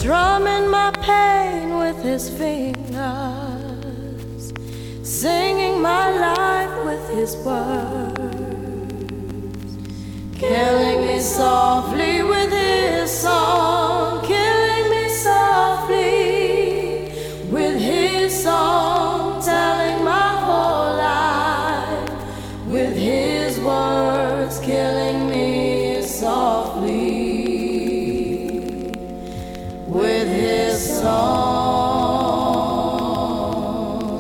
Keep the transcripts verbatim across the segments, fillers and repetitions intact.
strumming my pain with his fingers, singing my life with his words, killing me softly with his song, killing me softly with his song, telling my whole life with his words, killing me softly with his song.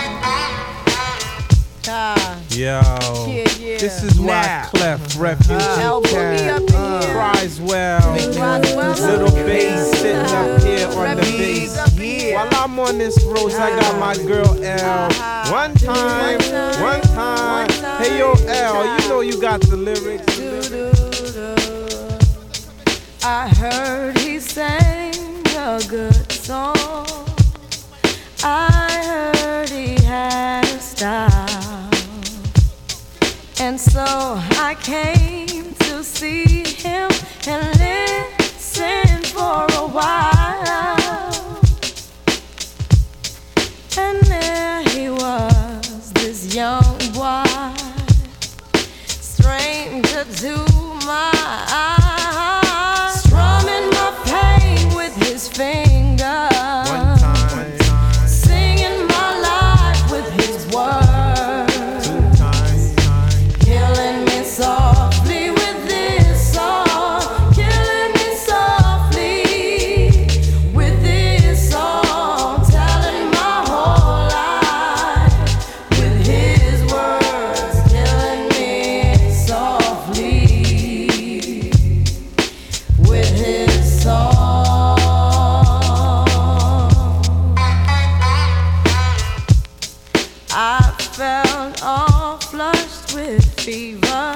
Ah, Yo, yeah, yeah. this is why Nah. Clef, Refugee Uh, Cat, up in here. cries well, Roswell little up in bass here. sitting up here on the Refugees bass. up in here. While I'm on this road, I got my girl L. One time, one time. Hey yo, L, you know you got the lyrics. I heard he sang a good song. I heard he had a style, and so I came to see him and listen for a while. And there he was, this young boy, stranger to my eyes, strumming my pain with his fingers, One time, singing my life with his words, two times, killing me softly with this song, killing me softly with this song, telling my whole life with his words, killing me softly with his song. I felt all flushed with fever,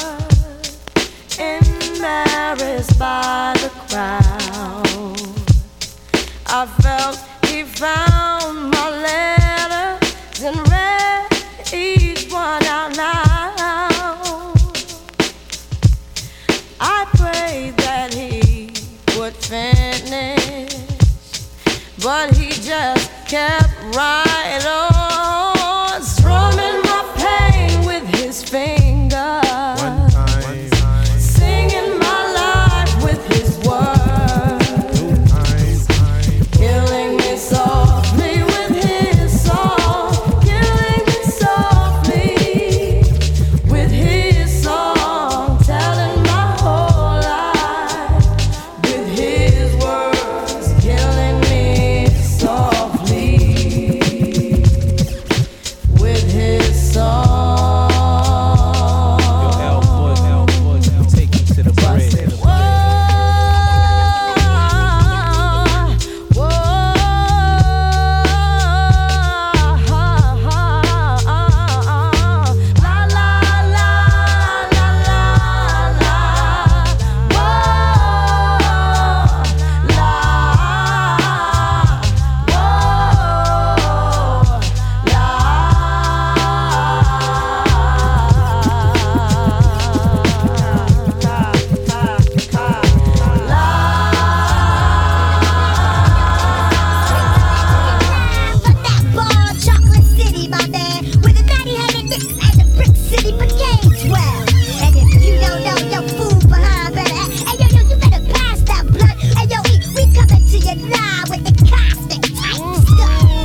embarrassed by the crowd. I felt he found my letters and read each one out loud. I prayed that he would finish, but he just kept right on.